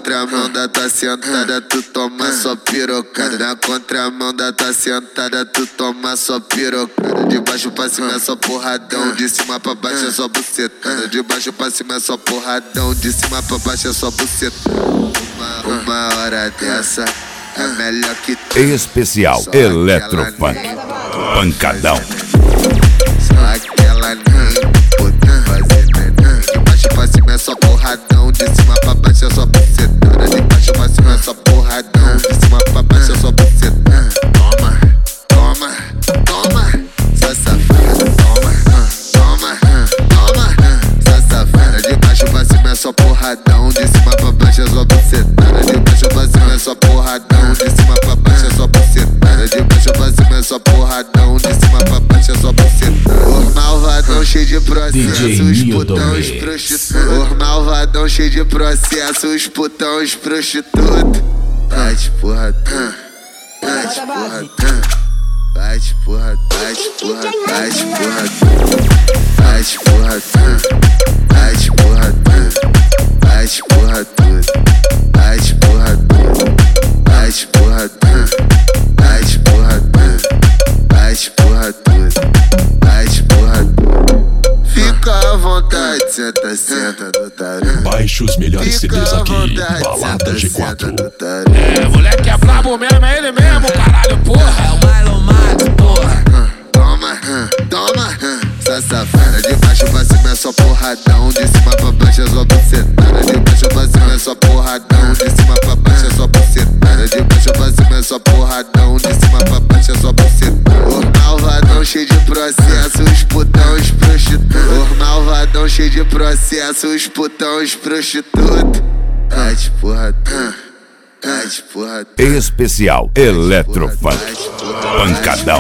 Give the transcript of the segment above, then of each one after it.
contramão da tua sentada, tu toma só pirocada. Na contramão da tua sentada, tu toma só pirocada. De baixo pra cima é só porradão, de cima pra baixo é só bucetada. De baixo pra cima é só porradão, de cima pra baixo é só bucetada. Uma hora dessa é melhor que tu. Especial Electrofunk. Pancadão. Só aquela nem pode fazer neném. De baixo pra cima é só porradão, de cima pra baixo é só bucetada. De baixo pra cima é só porradão, de cima pra baixo é só bucetada. Toma, toma, toma, só safada. Toma, toma, toma, só safada. De baixo pra cima é só porradão, de cima pra baixo é só bucetada. De baixo pra cima é só porradão, de cima pra baixo é só bucetada. De baixo pra cima é só porradão, de cima pra baixo é só bucetada. Os malvadão cheio de processo, os putão, os prostitutos. Os malvadão cheio de processo, os putão, os prostitutos. Vai de porradão, vai de porradão. Vai de porradão, vai de porradão, vai de porradão. Vai de porradão, vai de porradão. Vai de porradão, vai de porradão. Vai de porradão, vai de porradão. Vai de porradão, vai de porradão. Fica à vontade, senta, senta no tarão. Baixe os melhores CDs aqui, Balada G4. Moleque é brabo mesmo, é ele mesmo, caralho, porra. É o Milo Max, porra. Toma, toma, só safada. De baixo pra cima é só porradão, de cima pra baixo é só bucetada. De baixo pra cima é só porradão, de cima pra baixo é só bucetada. De baixo pra cima é só porradão, de cima pra baixo é só bucetada. Os malvadão cheio de processo, os putão, os prostitutos. Os malvadão cheio de processo, os putão, os prostitutos. Vai de porradão, vai de porradão. Especial Electrofunk. Pancadão.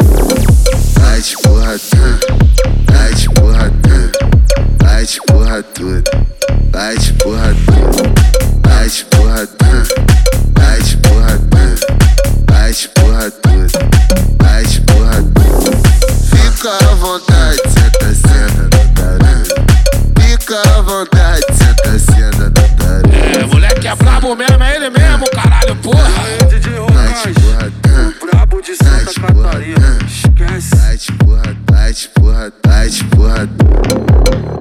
Vai de porradão, vai de porradão. Vai de porradão, vai de porradão. Vai de porradão, vai de porradão. Vai de porradão, vai de porradão. Fica à vontade, senta, senta no tarão. Fica à vontade, senta, senta no tarão. Moleque é brabo mesmo, é ele mesmo, caralho, porra. Vai de porradão, Brabo de Santa Catarina, esquece. vai de porradão, vai de porradão, vai de porradão.